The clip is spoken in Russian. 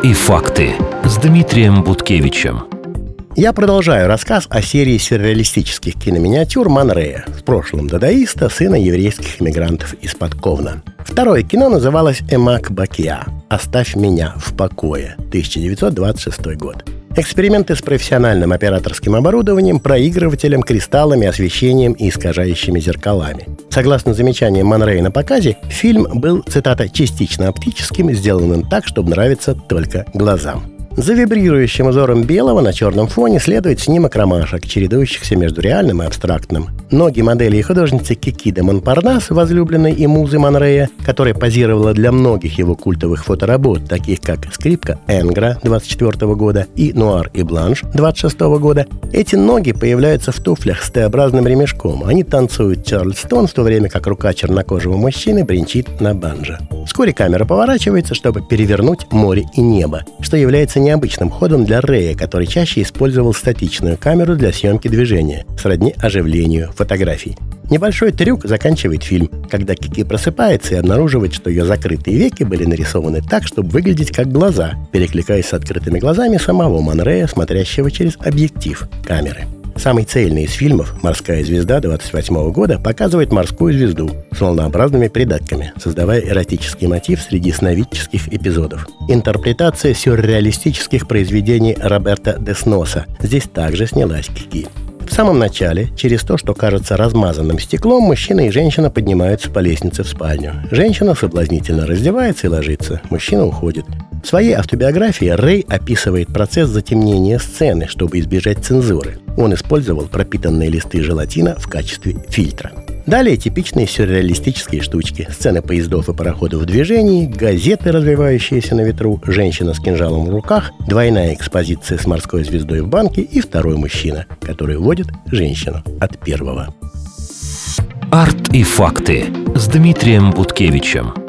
и факты с Дмитрием Буткевичем. Я продолжаю рассказ о серии сюрреалистических киноминиатюр Ман Рэя, в прошлом дадаиста, сына еврейских эмигрантов из Подковна. Второе кино называлось «Эмак Бакия» «Оставь меня в покое», 1926 год. Эксперименты с профессиональным операторским оборудованием, проигрывателем, кристаллами, освещением и искажающими зеркалами. Согласно замечаниям Ман Рэя на показе, фильм был, цитата, «частично оптическим, сделанным так, чтобы нравиться только глазам». За вибрирующим узором белого на черном фоне следует снимок ромашек, чередующихся между реальным и абстрактным. Ноги модели и художницы Кики де Монпарнас, возлюбленной и музы Ман Рэя, которая позировала для многих его культовых фоторабот, таких как «Скрипка Энгра» 24 года и «Нуар и Бланш» 26 года, эти ноги появляются в туфлях с Т-образным ремешком. Они танцуют Чарльстон, в то время как рука чернокожего мужчины бренчит на банджо. Вскоре камера поворачивается, чтобы перевернуть море и небо, что является необычным ходом для Рэя, который чаще использовал статичную камеру для съемки движения, сродни оживлению фотографий. Небольшой трюк заканчивает фильм, когда Кики просыпается и обнаруживает, что ее закрытые веки были нарисованы так, чтобы выглядеть как глаза, перекликаясь с открытыми глазами самого Ман Рэя, смотрящего через объектив камеры. Самый цельный из фильмов «Морская звезда» 28 года показывает морскую звезду с волнообразными придатками, создавая эротический мотив среди сновидческих эпизодов. Интерпретация сюрреалистических произведений Роберта Десноса здесь также снялась Кики. В самом начале, через то, что кажется размазанным стеклом, мужчина и женщина поднимаются по лестнице в спальню. Женщина соблазнительно раздевается и ложится. Мужчина уходит. В своей автобиографии Рэй описывает процесс затемнения сцены, чтобы избежать цензуры. Он использовал пропитанные листы желатина в качестве фильтра. Далее типичные сюрреалистические штучки. Сцены поездов и пароходов в движении, газеты, развивающиеся на ветру, женщина с кинжалом в руках, двойная экспозиция с морской звездой в банке и второй мужчина, который уводит женщину от первого. Арт и факты с Дмитрием Буткевичем.